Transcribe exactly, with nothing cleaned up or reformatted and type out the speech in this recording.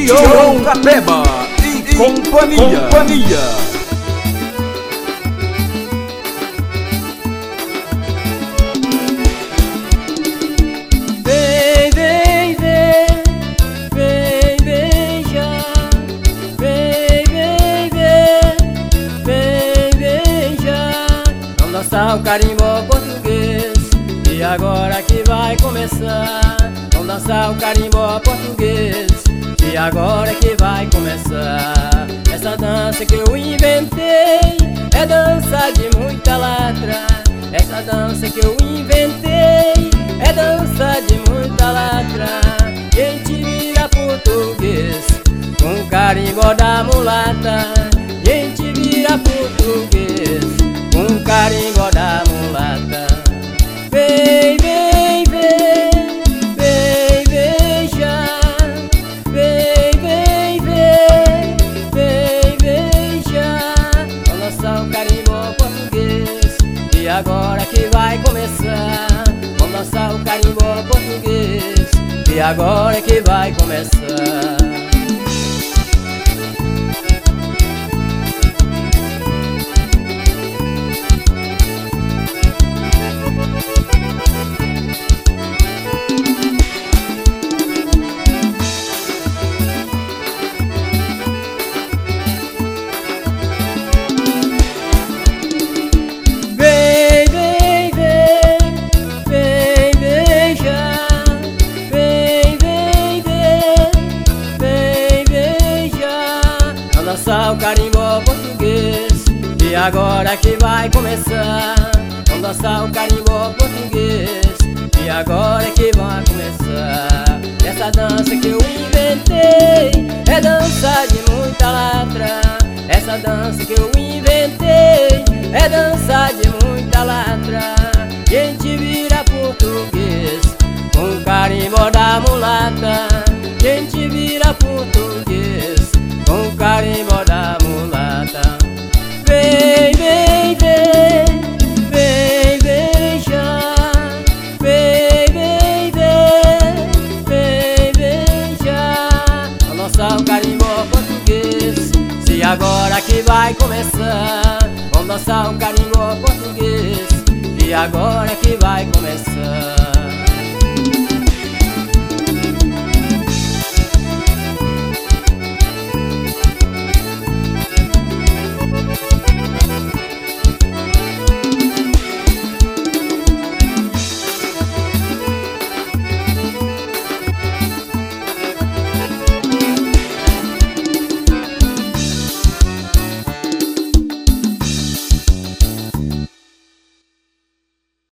Tião Capeba e companhia. companhia. O carimbó português, e agora que vai começar. Vamos dançar o carimbó português, e agora que vai começar. Essa dança que eu inventei é dança de muita latra. Essa dança que eu inventei é dança de muita latra. Quem te vira português com o carimbó da mulata. Quem te vira português com o carimbó da mulata. Vem, vem, vem, vem, vem já. Vem, vem, vem, vem, vem já. Vamos dançar o carimbó português, e agora que vai começar. Vamos dançar o carimbó português, e agora que vai começar. Dançar o carimbó português, e agora que vai começar. Vamos dançar o carimbó português, e agora que vai começar. Essa dança que eu inventei é dança de muita latra. Essa dança que eu inventei é dança de muita latra. Quem te vira português com o carimbó da mulata. Quem te vira português com o carimbó da mulata. Vem, vem, vem, vem, vem já. Vem, vem, vem, vem, vem já. Vamos dançar o carimbó português, se agora que vai começar. Vamos dançar o carimbó português, e agora que vai começar.